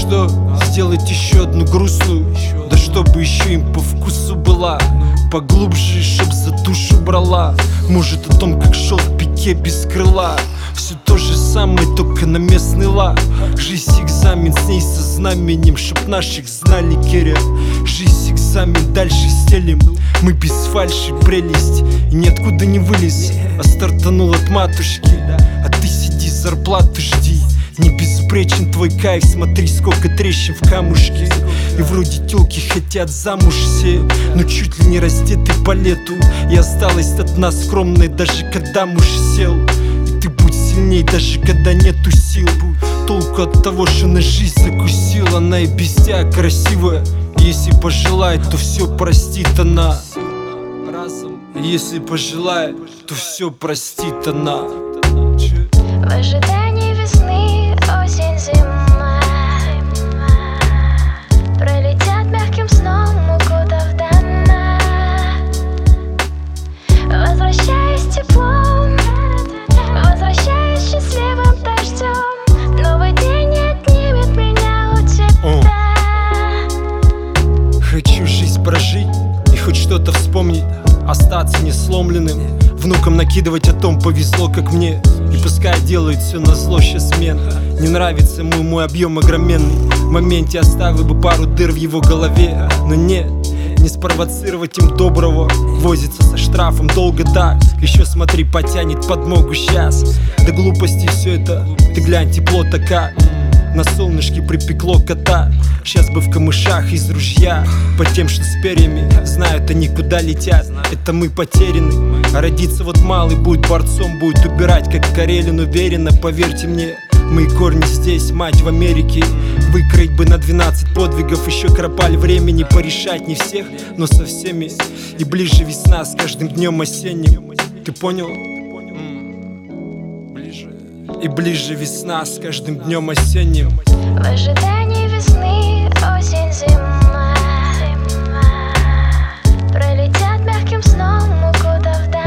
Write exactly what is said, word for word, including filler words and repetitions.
что? Сделать еще одну грустную, да чтобы еще им по вкусу была, поглубже, чтоб за душу брала. Может о том, как шел в пике без крыла. Все то же самое, только на местный лад. Жизнь экзамен, с ней со знаменем, чтоб наших знали керя. Жизнь экзамен, дальше стелим. Мы без фальши, прелесть, и ниоткуда не вылез, а стартанул от матушки. А ты сиди, зарплату жди. Не безупречен твой кайф, смотри, сколько трещин в камушке. И вроде тёлки хотят замуж все, но чуть ли не раздеты по лету. И осталась от нас скромной, даже когда муж сел. И ты будь сильней, даже когда нету сил. Толку от того, что на жизнь закусила. Она и без тебя красивая. Если пожелает, то все простит она. Если пожелает, то все простит она. В ожидании весны, осень, зима пролетят мягким сном, укутав до дна. Возвращаясь теплом, возвращаясь счастливым дождем, новый день не отнимет меня у тебя. Хочу жизнь прожить и хоть что-то вспомнить, остаться не сломленным. Внукам накидывать о том, повезло как мне. И пускай делают все на зло, сейчас смен. Не нравится ему мой объем огроменный. В моменте оставил бы пару дыр в его голове. Но нет, не спровоцировать им доброго. Возится со штрафом долго так. Еще смотри, потянет подмогу сейчас. До глупости все это, ты глянь, тепло-то как. На солнышке припекло кота. Сейчас бы в камышах из ружья. По тем, что с перьями, знают они куда летят. Это мы потеряны. А родиться вот малый будет борцом, будет убирать как Карелин, уверенно, поверьте мне. Мои корни здесь, мать в Америке. Выкроить бы на двенадцать подвигов. Еще кропаль времени порешать не всех, но со всеми. И ближе весна с каждым днем осенним. Ты понял? И ближе весна с каждым днем осенним. В ожидании весны, осень, зима пролетят мягким сном, укутав до